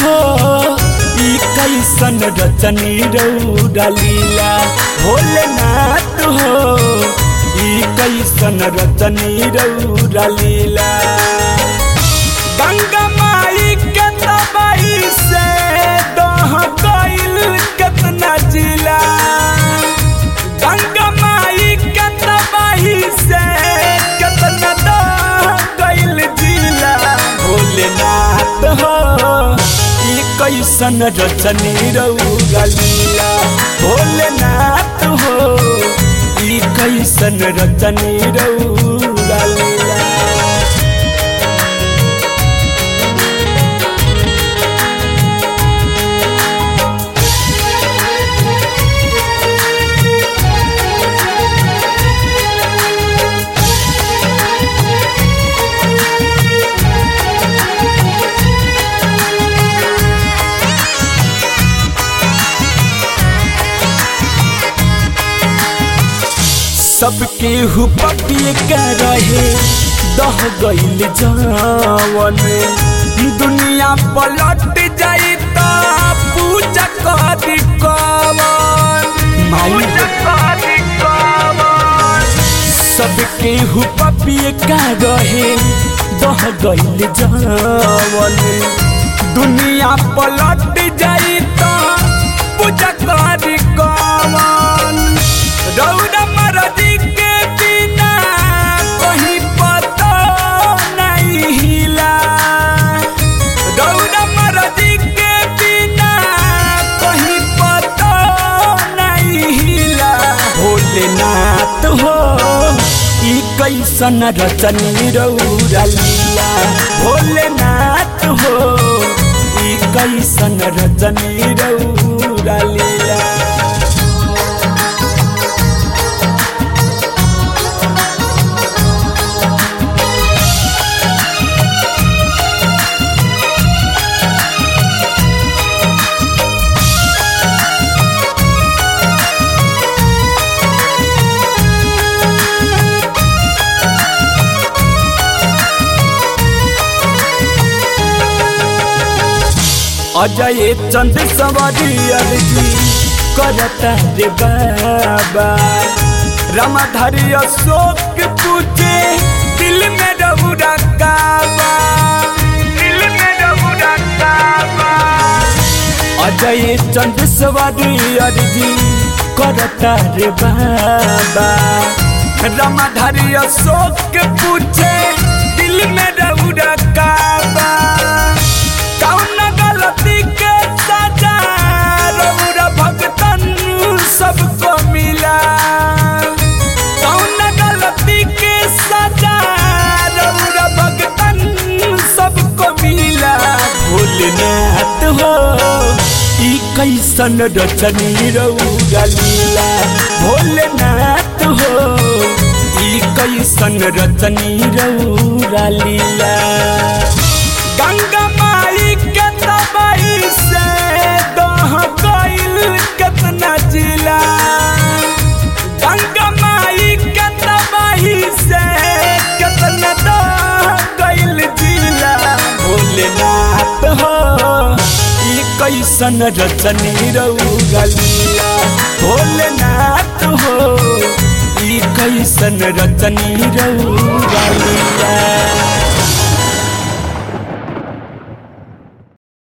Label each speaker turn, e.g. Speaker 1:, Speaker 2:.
Speaker 1: हो ई कैसन रचनी रौरा लीला भोलेनाथ हो ई कैसन रचनी रौरा लीला गंगा माई के तबाही से दह गइल केतना जिला गंगा माई के तबाही से केतना दह गइल जिला भोलेनाथ हो ई कैसन रचनी रौरा लीला भोलेनाथ हो ई कैसन रचनी रौरा लीला सबके हुपपिए के रहे दह गइल जावन दुनिया पलट जाई त पूजा करी कवन सबके हुपपिए के रहे दह गइल जावन दुनिया पलट जाई त पूजा करी कवन रौरा मरदी के बिना कहीं पता नहीं हिला रौरा मरदी के बिना कहीं पता नहीं हिला भोलेनाथ हो ई कैसन रचनी रौरा लीला भोलेनाथ हो ई कैसन रचनी रौरा लीला अजय चंद सवारी अर्जी करता रे बाबा रामधारी अशोक पूछे दिल में रौरा काबा दिल में रौरा काबा अजय चंद सवारी अर्जी करता रे बाबा रामधारी अशोक पूछे दिल में रौरा काबा के सजा रौरा भगतन सबको मिला कौन गलती के सजा रौरा भगतन सबको मिला भोलेनाथ हो ई कैसन रचनी रौरा लीला भोलेनाथ हो ई कैसन रचनी रौरा लीला गंगा माई के तबाही से दह गइल केतना जिला गंगा माई के तबाही से केतना दह गइल जिला भोलेनाथ हो ई कैसन रचनी रौरा लीला भोलेनाथ हो ई कैसन रचनी रौरा लीला।